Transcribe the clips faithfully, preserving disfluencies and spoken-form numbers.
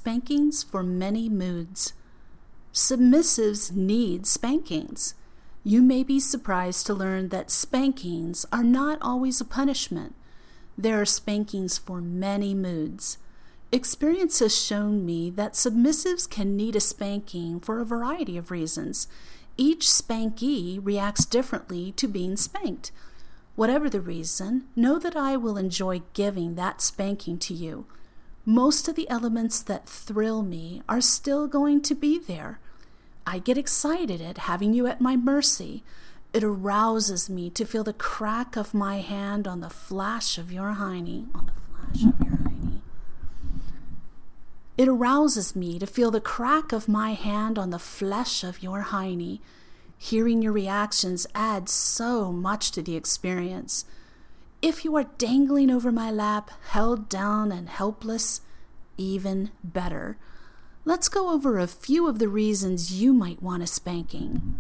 spankings for many moods. Submissives need spankings. You may be surprised to learn that spankings are not always a punishment. There are spankings for many moods. Experience has shown me that submissives can need a spanking for a variety of reasons. Each spankee reacts differently to being spanked. Whatever the reason, know that I will enjoy giving that spanking to you. Most of the elements that thrill me are still going to be there. I get excited at having you at my mercy. It arouses me to feel the crack of my hand on the flash of your hiney. On the flash of your hiney. It arouses me to feel the crack of my hand on the flesh of your hiney. Hearing your reactions adds so much to the experience. If you are dangling over my lap, held down and helpless, even better. Let's go over a few of the reasons you might want a spanking.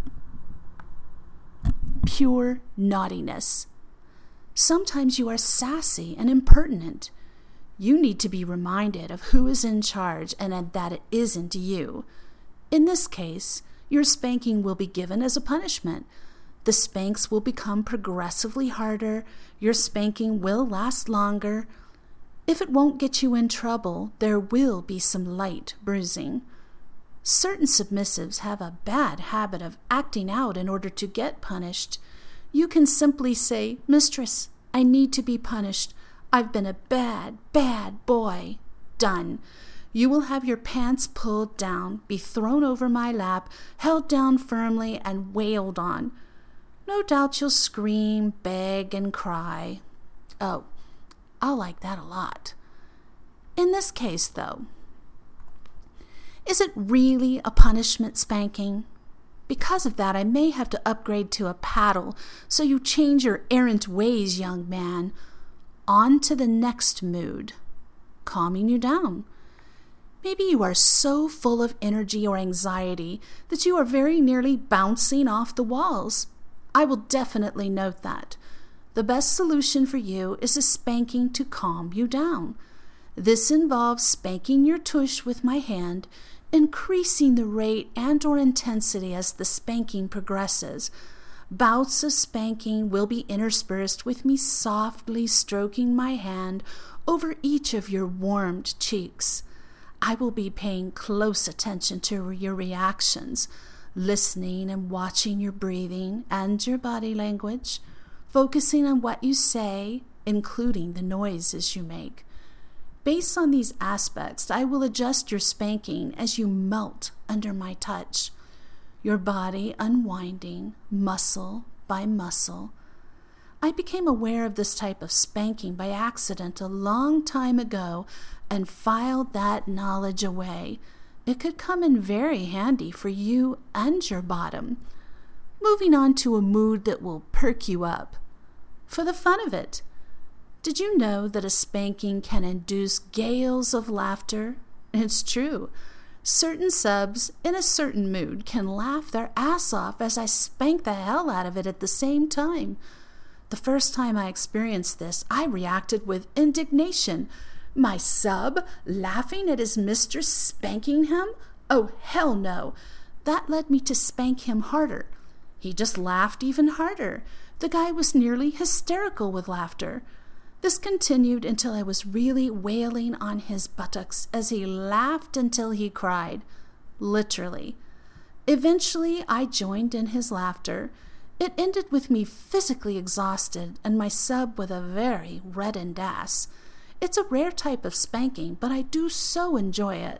Pure naughtiness. Sometimes you are sassy and impertinent. You need to be reminded of who is in charge and that it isn't you. In this case, your spanking will be given as a punishment. The spanks will become progressively harder. Your spanking will last longer. If it won't get you in trouble, there will be some light bruising. Certain submissives have a bad habit of acting out in order to get punished. You can simply say, "Mistress, I need to be punished. I've been a bad, bad boy." Done. You will have your pants pulled down, be thrown over my lap, held down firmly, and wailed on. No doubt you'll scream, beg, and cry. Oh, I'll like that a lot. In this case, though, is it really a punishment spanking? Because of that, I may have to upgrade to a paddle, so you change your errant ways, young man. On to the next mood, calming you down. Maybe you are so full of energy or anxiety that you are very nearly bouncing off the walls. I will definitely note that. The best solution for you is a spanking to calm you down. This involves spanking your tush with my hand, increasing the rate and or intensity as the spanking progresses. Bouts of spanking will be interspersed with me softly stroking my hand over each of your warmed cheeks. I will be paying close attention to your reactions, listening and watching your breathing and your body language, focusing on what you say, including the noises you make. Based on these aspects, I will adjust your spanking as you melt under my touch, your body unwinding muscle by muscle. I became aware of this type of spanking by accident a long time ago and filed that knowledge away. It could come in very handy for you and your bottom. Moving on to a mood that will perk you up. For the fun of it, did you know that a spanking can induce gales of laughter? It's true. Certain subs in a certain mood can laugh their ass off as I spank the hell out of it at the same time. The first time I experienced this, I reacted with indignation. My sub laughing at his mistress spanking him? Oh, hell no. That led me to spank him harder. He just laughed even harder. The guy was nearly hysterical with laughter. This continued until I was really wailing on his buttocks as he laughed until he cried. Literally. Eventually, I joined in his laughter. It ended with me physically exhausted and my sub with a very reddened ass. It's a rare type of spanking, but I do so enjoy it.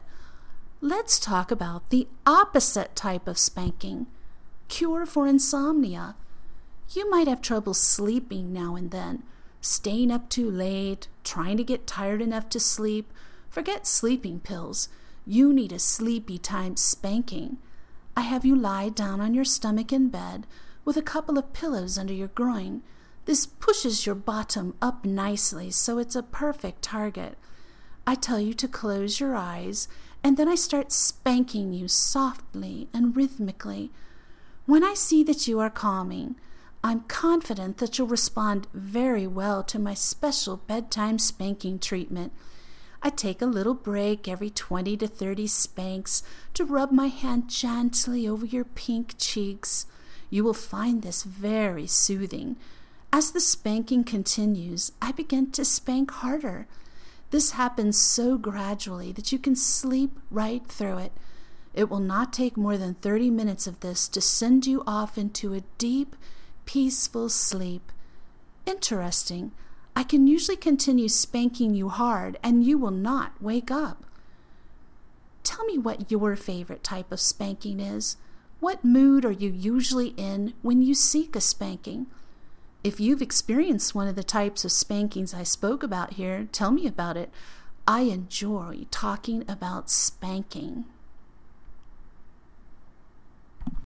Let's talk about the opposite type of spanking. Cure for insomnia. You might have trouble sleeping now and then, staying up too late, trying to get tired enough to sleep. Forget sleeping pills. You need a sleepy time spanking. I have you lie down on your stomach in bed with a couple of pillows under your groin. This pushes your bottom up nicely, so it's a perfect target. I tell you to close your eyes, and then I start spanking you softly and rhythmically. When I see that you are calming, I'm confident that you'll respond very well to my special bedtime spanking treatment. I take a little break every twenty to thirty spanks to rub my hand gently over your pink cheeks. You will find this very soothing. As the spanking continues, I begin to spank harder. This happens so gradually that you can sleep right through it. It will not take more than thirty minutes of this to send you off into a deep, peaceful sleep. Interesting. I can usually continue spanking you hard and you will not wake up. Tell me what your favorite type of spanking is. What mood are you usually in when you seek a spanking? If you've experienced one of the types of spankings I spoke about here, tell me about it. I enjoy talking about spanking.